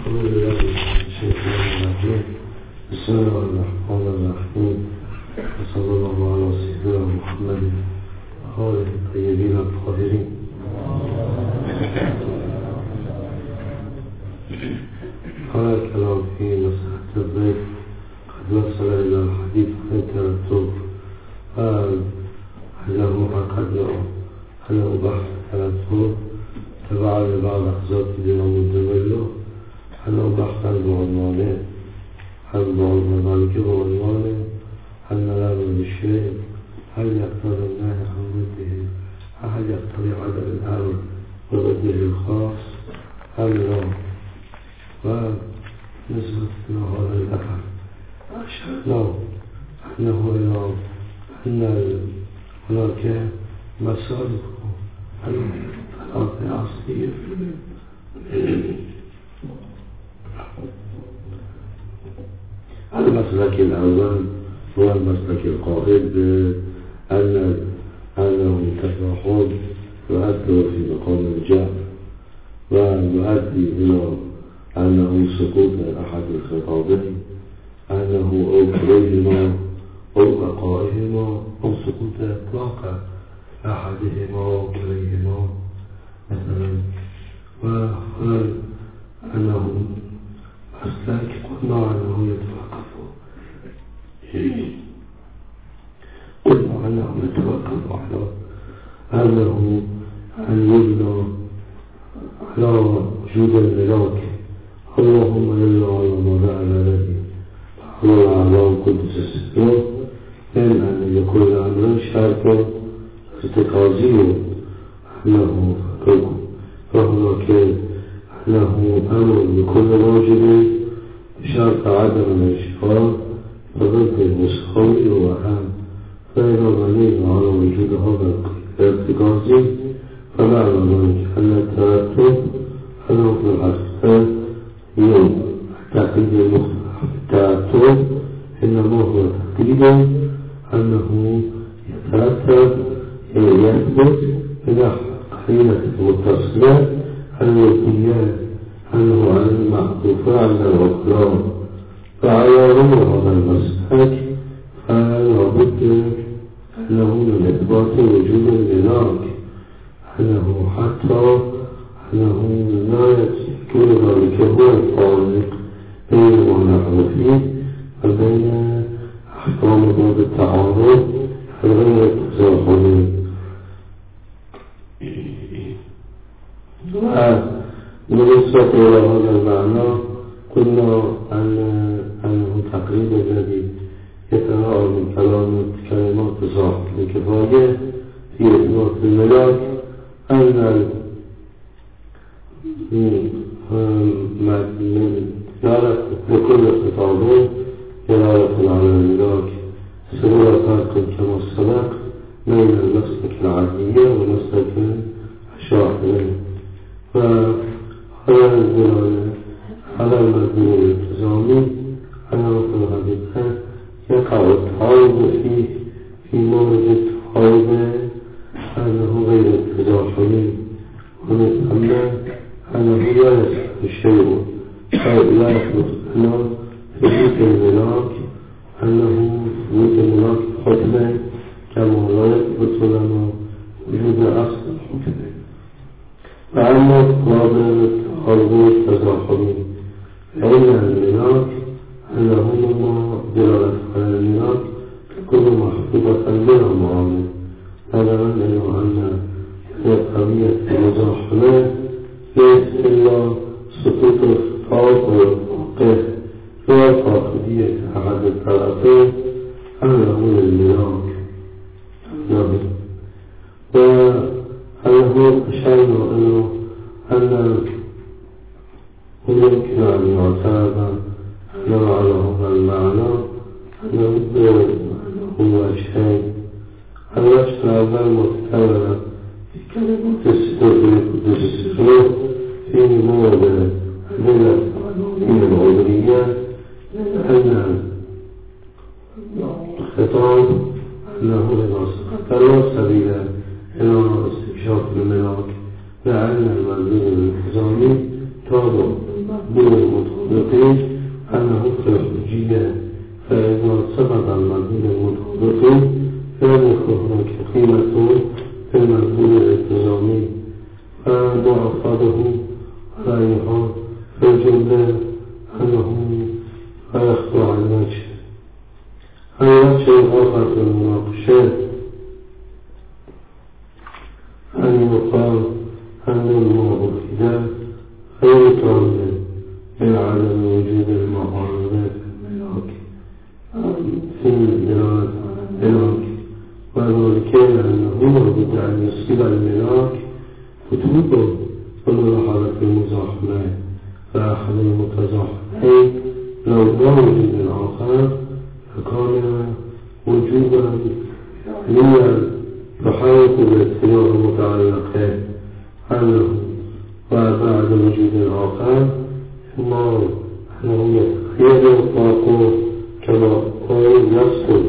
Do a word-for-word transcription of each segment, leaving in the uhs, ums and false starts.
بسم الله الرحمن الرحیم و صلی الله علی سیدنا محمد و آله الطیبین الطاهرین. قال الكلام في مسألة الضيف قد وصل إلى الحديث عن الترتب أنه قد أنه بحث الترتب تبع لبعض أحزاب الإمام الدولي أنه بحث عن بعنوانه عن بعنوانه كبعنوانه أن لم الشيء هل يقتضي النهي عن ضده هل يقتضي عدم الأمر وضده الخاص أم لا. ونسبة هذا الأثر أشرنا أنه إلى أن هناك مسالك ثلاثة أصلية. المسلك الأول هو المسلك القائل بأن أنه تفاحل يؤدي في مقام الجهل ويؤدي إلى أنه سقوط أحد الخطابين أنه أو كليهما أو بقائهما أو سقوط إطلاق أحدهما أو كليهما مثلا. وهل أنه مسلك قلنا أنه يتوقف قلنا أنه يتوقف على أنه أن يبنى على وجود الملاك اللهم إلا على ما جعل لدي على الأعلام قدس السلام من أن يكون أمرا شرطا ارتكازي أنه فهناك أنه أمر بكل واجب بشرط عدم الانشغال وضد المساوي وأهم. فإذا بنينا على وجود هذا الارتكازي فمعنى ذلك أن الترتب أنه في الحقيقة يوم التقليد المختلف الترتب إنما هو تقليد أنه يترتب يثبت من قرينة المتصلة الوكية أنه عن المعطوفة على الأخرى. فعلى غير هذا المسلك فلا بد أنه من إثبات وجود الملاك أنه حتى أنه لا يكون ذلك هو الفارق بين ما نحن فيه وبين أحكام باب التعارض غير التزاحمي. وبالنسبة إلى هذا المعنى قلنا أن أنه تقريب الذي يتراءى من كلام كلمات صاحب الكفاية في إثبات الملاك أن دلالة لكل خطابين دلالة على الملاك سبب فرق كما سبق بين المسلك العادية ومسلك الشاعري. فهذا الدلالة على المبني الالتزامي أنه في الحقيقة يقع التعارض فيه في مورد التعارض أنه غير التزاحمي ونتأمل أنه لا يصح الشيء لا يثبت أنه ثبوت الملاك أنه ثبوت الملاك حكما كما لا يثبت لنا وجود أصل الحكم. فأما قابل التعارض التزاحمي فإن الملاك أنه لما دلالة على الملاك تكون محفوظة من المعامل فلا أنه أن قضية المزاحمة ليس إلا سقوط الخطاب والواقع في قضية أحد الطرفين أنه للملاك أنه وأنه أشعر أنه أن يمكن أن يعتبر أنه على هذا المعنى أنه هو شيء الوجه الأول متكرر في كلمات القدس السلام في موضع من العذرية أن الخطاب أنه إذا لا سبيل إلى استكشاف الملاك لأن المنزل الالتزامي تابع دون أن يقال أن المعبودية غير كاملة من عدم وجود المعارضة في الملاك الملاك وذلك لأنه لابد أن يصيب الملاك فتوبه وملاحظة المزاحمة فأحد المتزاحمين لو لا وجود الآخر فكان وجودا ليا يحاول بالاختيار المتعلقة عنه وبعد وجود الآخر إما أنه يتخيل إطلاقه كما قال نفسه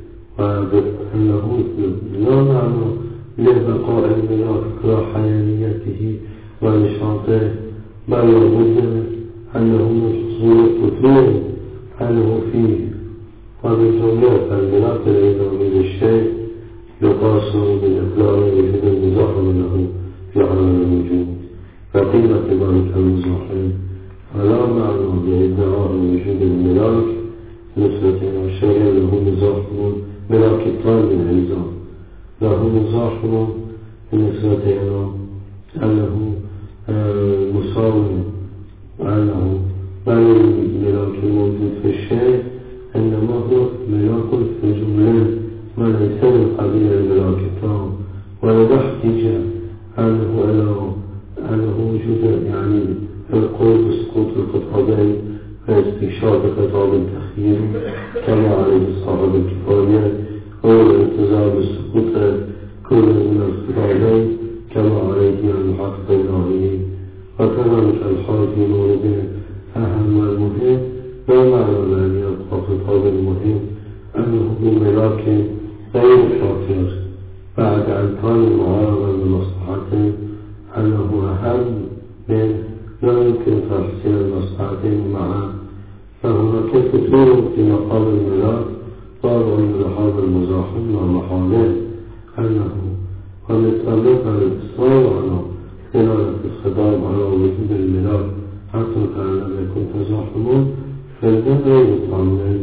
وأنه لا معنى لبقاء الملاك كحيانيته ونشاطه بل لابد أنه من حصول الفتور عنه فيه وبالجملة الملاك الإدامي للشيء يقاس بالإقلال وجود المزاحم له في عالم الوجود فقيمة ذلك المزاحم فلا معنى بإدعاء وجود الملاك نسبة الشيء له مزاحم ملاك الطالب العزام له مزاحم بالنسبة إلى أنه مساوي وأنه بل الملاك الموجود في الشيء إنما هو ملاك في الجملة وليس من قبيل الملاك التام ولا احتجاج أنه إلى أنه وجود يعني القول بسقوط الخطابين واستكشاف خطاب التخييم كما عليه صاحب الكفاية هو الالتزام بسقوط كل من الخطابين كما عليه المحقق النهائي وكذلك الحال في مورد أهم والمهم لا معنى بأن يبقى خطاب المهم أنه بملاك غير شاطر بعد أن كان معارضا لمصلحته أنه أهم من لا يمكن تحسين المصلحتين معا فهناك فتور في مقام الملاك وضع لهذا المزاحم ومحاله أنه ومتطلب الإصرار على دلالة الخطاب على وجود الملاك حتى كان لم يكن تزاحما فالذات غير متعمد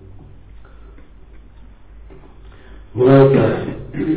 هناك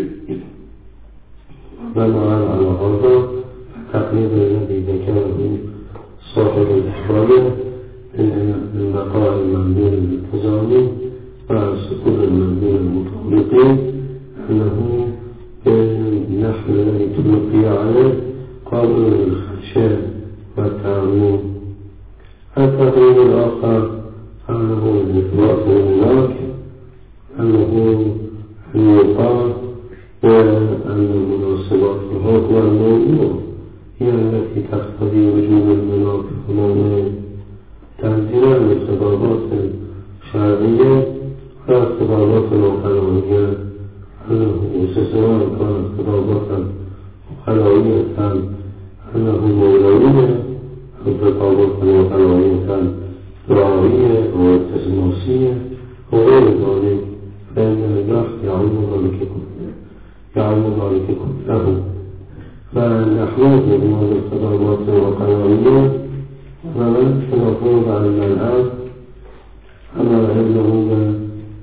بناء على هذا التقليد الذي ذكره صاحب الإحرام من بقاء المنبوذ الالتزامي مع سقوط المنبوذ المطابقين أنه النحو الذي تلقي عليه قابل للخدشة والتعميم. التقليد الآخر أنه الإثبات الملاك أنه الوقاء وأن مناسبات الحق والموضوع هي التي تقتضي وجود الملاك في الموضوع تنزيلا للخطابات الشرعية والخطابات العقلانية أنه سواء كانت خطابات عقلانية أنه مولوية أو خطابات عقلانية دعائية أو تسماسية وغير ذلك فإن الله يعلم ذلك كله يعلم ذلك كله فنحوه من هذه الخطابات العقلانية ومن المفروض على الآن أمر ابنه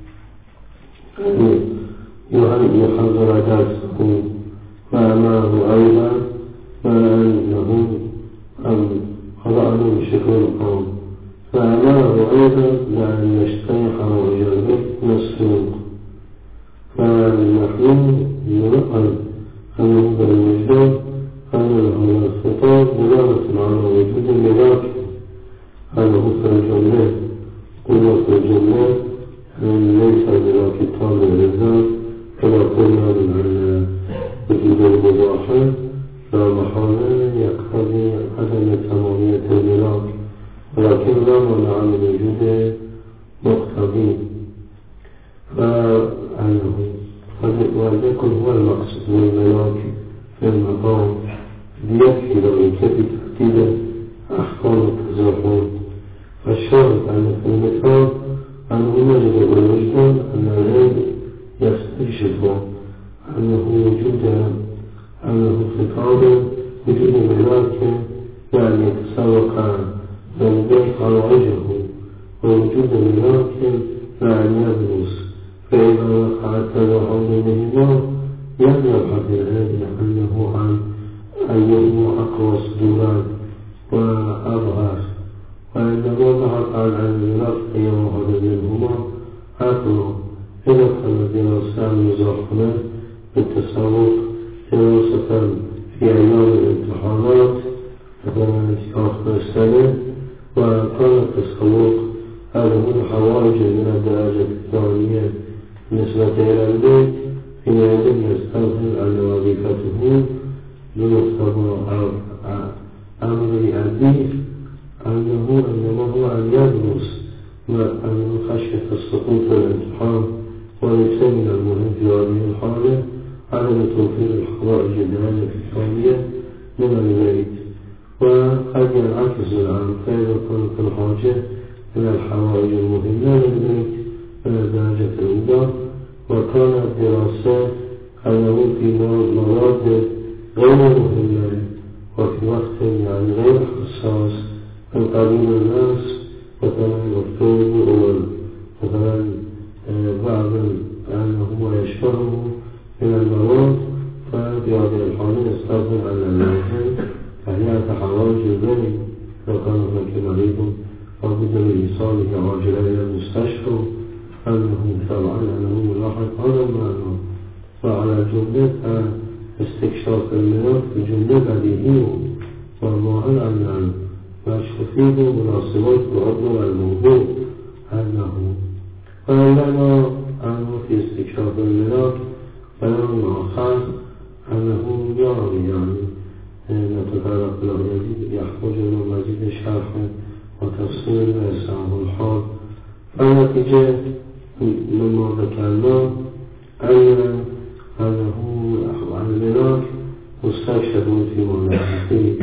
أن يحضر درسه وأمره أيضا وأنه خضعنه بشكل القوم فأمره أيضا بأن يشتيح ويجرب من السوق فالمحلوم ينقل أنه بالوجدان أن هذا الخطاب دلالة على وجود الملاك أنه في الجملة قلنا في الجملة أن ليس الملاك التام للذات كما قلنا من وجود المزاحم لا محالة يقتضي عدم تمامية الملاك ولكن لا منع من وجود مقتضي فأنه وليكن هو المقصود بالملاك في المقام ليكفي لو يكفي ترتيب أحكام التزاحم فالشاهد أن في المثال أنه يجب بالوجدان أن العلم يستكشف أنه وجود أنه خطاب وجود ملاك يعني يتسابق ذلك روعجه ووجود ملاك يعني يبرز فإذا وقع التزاحم بهما يبلغ صحة العلم أنه عن أنه أقوى صدورا وأظهر، وإنما ضحك عن علم نفسه وهذا منهما عقله. إذا كان دراسة مزاحمة بالتسوق دراسة في أيام الامتحانات في آخر السنة، وكان التسوق هذا من حوائج من الدرجة الثانية بالنسبة إلى البيت، حينئذ يستظهر أن وظيفته بمقتضى أمر أبيه أنه إنما هو أن يدرس أن خشية السقوط في الامتحان، وليس من المهم في هذه الحالة عدم توفير الحوائج الدرجة الثانية من البيت. وقد ينعكس الأمر فإذا كانت الحاجة من الحوائج المهمة للبيت من الدرجة الأولى، وكان الدراسة أنه في مواد غير مهمة وفي وقت يعني غير حساس من قبيل الناس، مثلا الدكتور مثلا بعض أنه يشبهه من المواد، ففي هذه الحالة يستخدم أن المهم فهي حوائج البيت. لو كان هناك مريض لابد من إيصاله عاجلا إلى المستشفى أنه طبعا أنه ملاحظ هذا المعنى. وعلى جملة استكشاف المناط في جملة بديهية والظاهر أن ما تفيد مناسبات بعض الموضوع أنه فعندما أنه في استكشاف المناط بيان آخر أنه يعني يعني نتطرق له يزيد يحتاج إلى مزيد شرح وتفصيل ويسعه الحال. فالنتيجة مما ذكرنا أن أنه المناط مستكشف في مناطقه،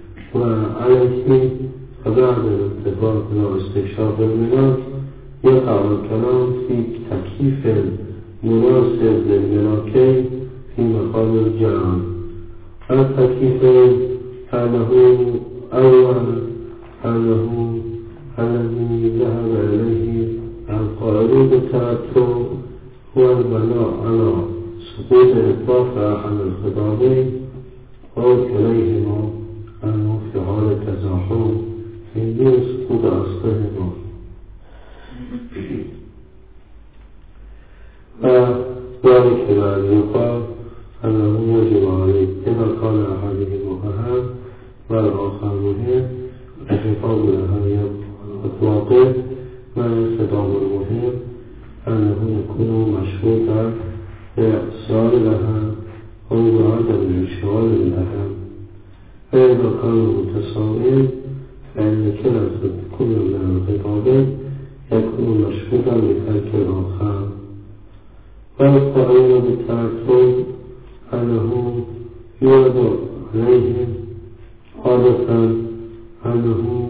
وعليه فبعد الاتفاق إلى استكشاف المناط يقع الكلام في تكييف مناسب للمناطين في مقام الجعل. التكييف أنه أولا أنه الذي ذهب إليه القائلون بالترتب هو البناء على سقوط إطلاق أحد الخطابين أو كليهما أنه في حال تزاحم في دون سقوط أصلهما. وذلك بعد يقال أنه يجب عليه إذا كان أحدهما أهم والآخر مهم الحفاظ لها أطلاقه، ما يستطاع المهم أنه يكون مشروطا بالاقتصار لها أو بعدم الانشغال بالأهم. فإذا كانوا متساويين فإن كلا كل من الخطابين يكون مشروطا بترك الآخر. والقائل بالترتب أنه يوضع عليهم عادة أنه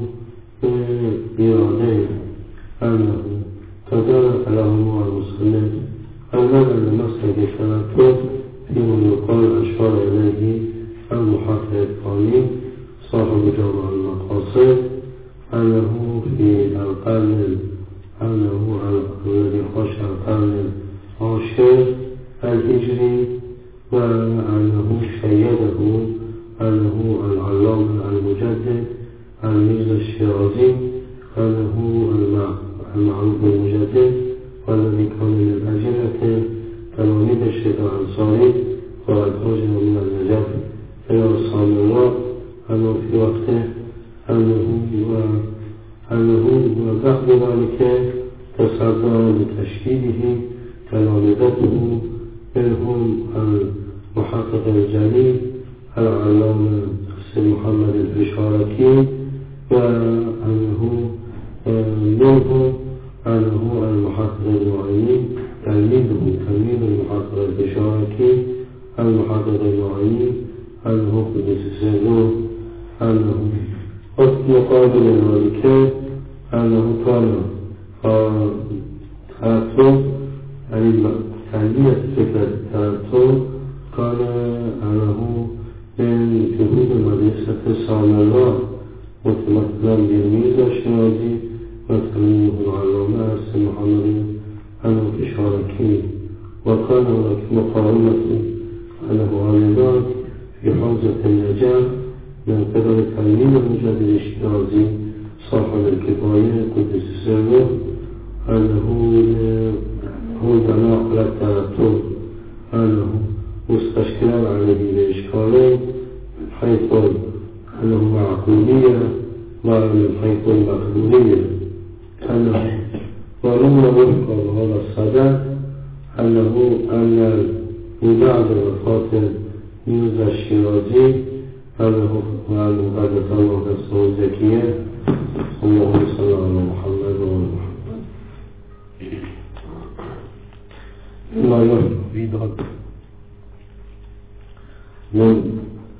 بإرادين أنه تدارك لهم المصنف أننا لمسلك الترتب فيما يقال أشار إليه المحقق الثاني صاحب جامع المقاصد أنه في القرن أنه الذي خش القرن العاشر الهجري، وأنه شيده أنه العلامة المجدد الميرزا الشيرازي أنه المعروف المجدد، والذي كان من أجلة تلاميذ الشيخ الأنصاري وقد خرج من النجف إلى الصامراء، أنه في وقته أنه أنه بعد ذلك تصدى لتشكيله تلامذته منهم المحقق الجليل العلامة محمد الفشاركي، وأنه منهم أنه المحقق المعيني تلميذه تلميذ المحقق الفشاركي المحقق المعيني أنه قدس سيروه أنه قد مقابل ذلك أنه كان ترتب تلميذ فكرة الترتب كان أنه من جهود مدرسة السامراء متمثلا بالميرزا الشيرازي وتلميذه العلامة محمد الفشاركي. وكان هناك مقاومة أنه غالبان في حوزة النجاة من قبل تأمين المجدد الشيرازي صاحب الكفاية قدس سره أنه هو دلاء على التنطع أنه مستشكلا عليه الإشكالين من حيث أنه معقولية ومن حيث المقدورية أنه ولما وفق هذا الصدد أنه أن بعد وفاة ميرزا الشيرازي أنه وأنه قدس الله نفسه الزكية اللهم صل على محمد وعلى محمد ما يحب في ذلك من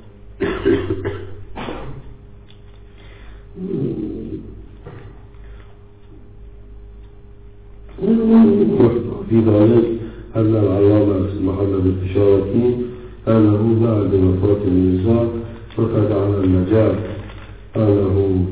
في ذلك أن العلامة محمد الفشاركي أنه بعد وفاة الميرزا فقد على النجاة أنه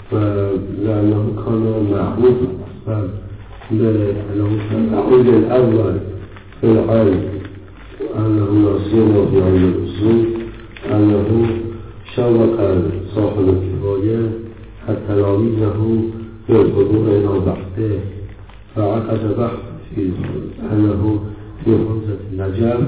لأنه كان معروفا أصلا لأنه كان العود الأول في العالم أنه يصير في علم الأصول أنه شوق صاحب الكفاية حتى تلاميذه يرفضون إلى بحثه فعقد بحث في أنه في حوزة النجاة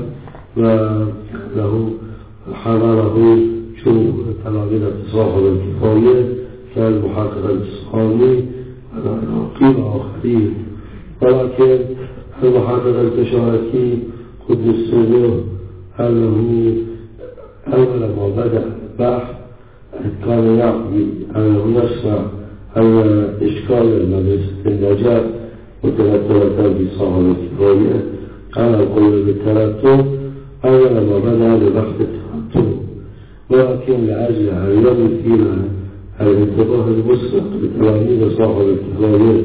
وله حضره شروط تلاميذ صاحب الكفاية كالمحقق الإسقاني والعراقي وآخرين ولكن المحقق الفشاركي قدس سره أنه أول ما بدأ البحث كان يعطي أنه يشرع أن إشكال مدرسة النجاة وتلاتة بصاحب الكفاية قال القول بالترتب أول ما بدأ ببحث الترتب ولكن لأجل أن يمثل الانتباه المسبق لتلاميذ صاحب الكفاية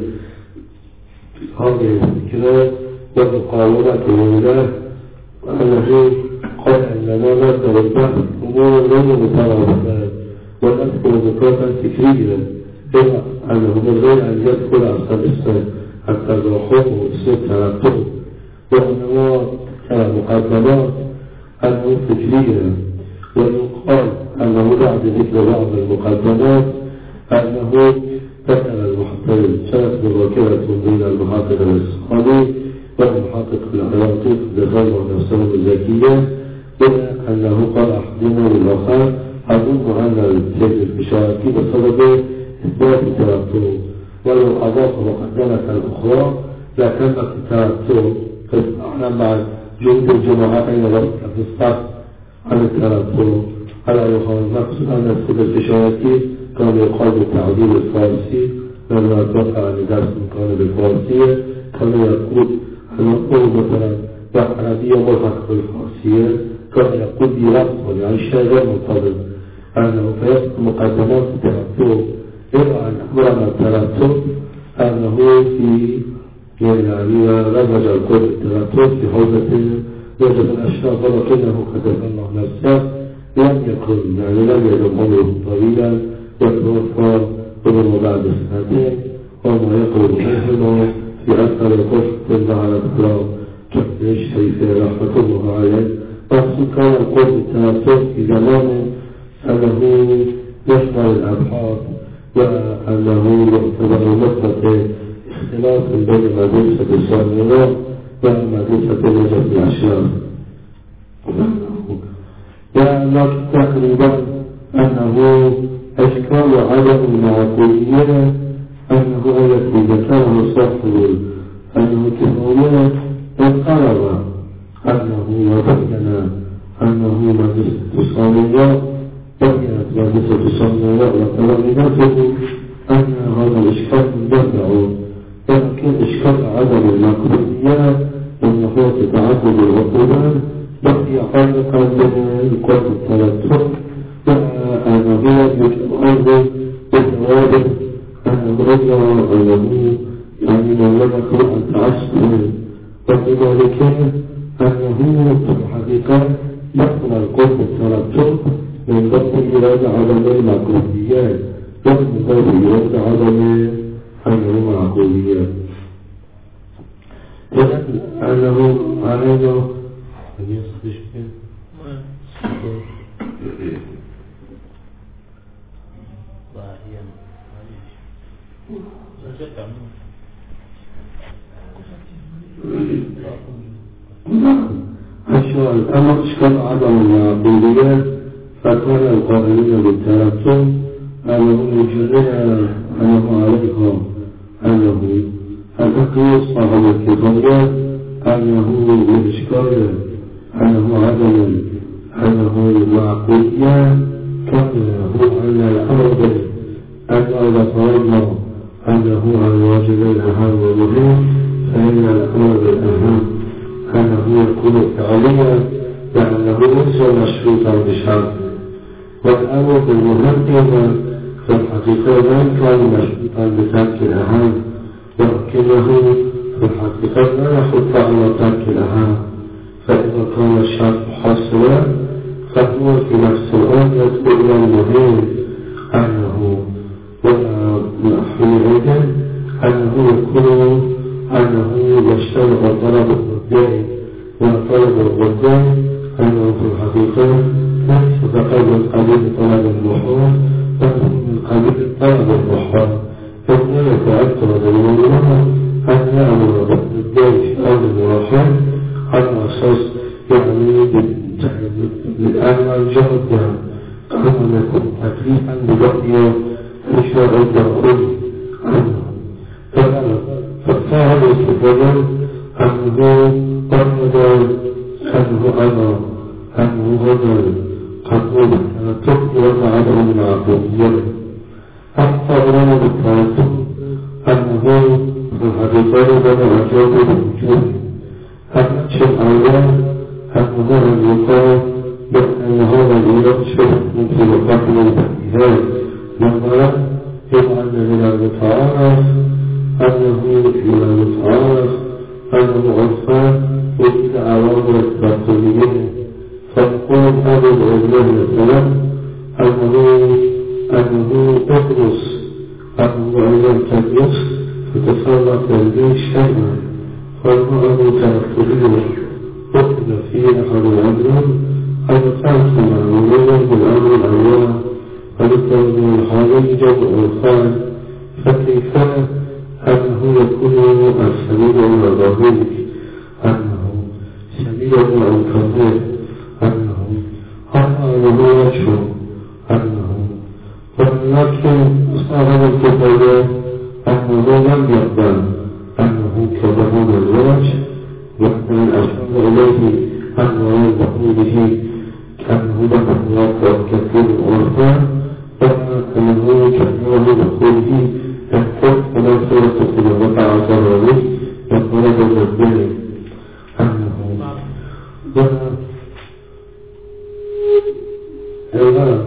هذه الفكرة ومقاومة له أنه قال أننا نبدأ البحث أمورا غير مترابطة ونذكر ذكرا فكريا إلا أنه من غير أن يدخل أصل اسم التزاحم واسم الترتب وأنه كمقدمات أنه فكريا ويقال أنه بعد ذكر بعض المقدمات أنه بدأ المحقق كانت مذاكرة بين المحقق الإسقاني والمحقق العراقي قدس الله نفسه الزكية أنه قال أحدهما للآخر أظن أن الكتاب الفشاركي بسبب إثبات الترتب ولو أضاف مقدمة أخرى لتمت الترتب فأعلم بعد جهد الجماعتين ذلك في الصف عن الترتب على يقال المقصود أن الكتاب الفشاركي كان يقال بالتعديل الفارسي لما أتوقع أن درس كان بالفارسية كان يقول أن أقول مثلا بالعربية ملحق بالفارسية كان يقول بلفظ يعني الشيء غير منتظم أنه فيصل مقدمات الترتب إلا أن أمرنا الترتب أنه في يعني رمج الكل الترتب في حوزة وجد الأشياء ولكنه قدر الله نفسه لم يكن يعني لم يدم عمره طويلا يتوفى قبل بعد سنتين وما يقرب منه في أثر القصة على الإسلام كابن الشريف رحمة الله عليه مقصود كان القول بالتناسب في زمانه أنه يشمل الأبحاث وأنه يعتبر نقطة اختلاف بين مدرسة الصالحين ومدرسة نجف الأشياء ولكن تقريبا أنه أشكال عدم المعقولية أنه التي ذكره صاحب أنه كفاية وقرر أنه وبين أنه مدرسة الصالحين بينت مدرسة الصالحين وتلاميذته أن هذا الإشكال مندفع ولكن إشكال عدم المعقولية أنه تتعدد العقوبات بقي حالقا من القرب التلاتف وأنه يتعرض بالجواب أنه رجع أنه يعني من لمك أن تعشق ولذلك أنه في الحقيقة يقبل القرب التلاتف من ضبط إرادة عدم المعقوليات ومن ضبط إرادة عدم المعقوليات أنه علينا السؤال أما إشكال عدم المعقولية فكان القائلين بالترتب أنه يجري أنه عليهم أنه الأقل صاحب الكفاية أنه الإشكال أنه عدم أنه المعقولية كان هو أن الأمر أن إذا فرضنا أنه على الواجب الأهم والمهم فإن الأمر بالأهم أنه يكون فعليا لأنه ليس مشروطا بشرط، والأمر بالمهم أيضا في الحقيقة لم كان مشروطا بترك الأهم، ولكنه في الحقيقة لا يحط على ترك الأهم، فإذا كان الشرط حاصلا فهو في نفس الوقت يدخل إلى المهم أنه وحينئذ أنه يكون أنه يشترط طلب الرجاء وطلب الرجاء أنه في الحقيقة ليس فقط من قبيل طلب المحور بل من قبيل طلب المحور، فإنه يتأكد الموضوع أن يأمر بالرجاء في أمر واحد على أساس يعني بالأعمال جهدا كما يكون تكليفا ببقية إشارة الدخول عنه، فصار الاستفادة أنه قرد أنه أنا أنه هذا قبول تقوى عدم العقلية حتى أراد بالتعلم أنه في الحقيقة بدأ أجاب بالوجود أمشي الأولاد أنه أن يقال بأن هذا الإله شبه في القبل والإله نظرا إلى أن من المتعارف أنه من المتعارف أنه عرفان وإلى أوامر التبطلية، فنقول هذا الإله مثلا أنه أنه أدرس أنه أيضا تدرس فتصرف لديه شيئا فالمرأة تأكلين وقنا فيه أحد الأمر أن تأكل معموليا بالأمر الأول فلتر من الحالي جمع الفعل، فكيف أنه يكون السبيل إلى ظهيرك أنه سبيل إلى الكبير أنه أنه وجه أنه ولكن صاحب الكبير أنه لم يقبل أنه كبه الزواج وأن الأشار إليه أنه يدخل به كأنه دخل واقع كثير وارفع وأنه كأنه دخوله تنفذ فلا صورة في الوضع عصره يقرب الرجل أنه أيضا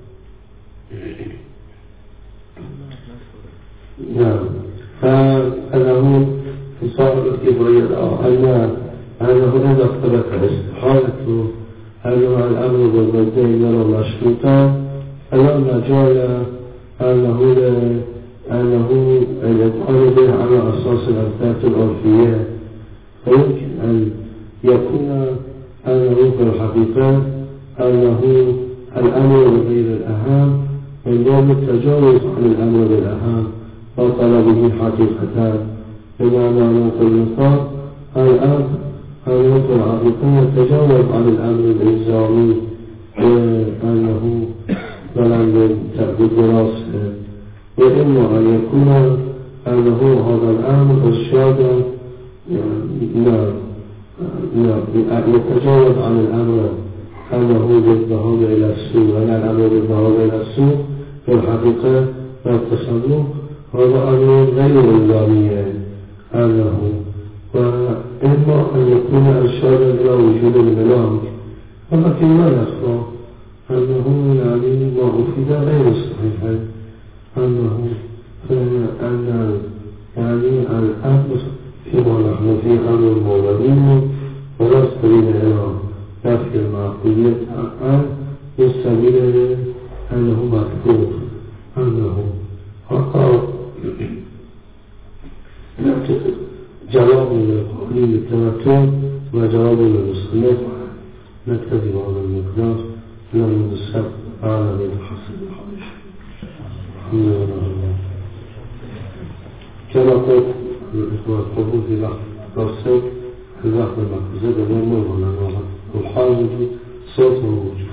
نعم فأنه في صاحب الكبرياء أن أنه إذا اختلف استحالته أنه الأمر بالبدين يرى مشروطا فلا مجال أنه أنه يدخل به على أساس الأثبات العرفية، فيمكن أن يكون أنه في الحقيقة أنه الأمر غير الأهم من باب التجاوز عن الأمر بالأهم وطلبه حقيقة، بمعنى نقول مثال الأمر أنه في الحقيقة يتجاوز عن الأمر الإلزامي وأنه بلن بالدراسة، وإما أن يكون أنه هذا الأمر إرشادا يتجاوز عن الأمر أنه بالذهاب إلى السوق ولا الأمر بالذهاب إلى السوق في الحقيقة والتصرف هذا أمر غير إلزامي أنه، وإما أن يكون إرشادا إلى وجود الملاك، ولكن لا يخفى أنه يعني ما أفيد غير صحيح أنه أن يعني الأمر فيما نحن فيه أمر مولدين ولا سبيل إلى نفي المعقولية الآن والسبيل أنه مكتوب أنه حتى جواب للقولين التمتع وجواب للمصنف نكتفي بهذا المقدار. لهم السبب عالمين حسن الحمد لله. كما قلت الإخوة القبول في وقت الصوت في وقت المقصود الأمور والحاجة صوت موجود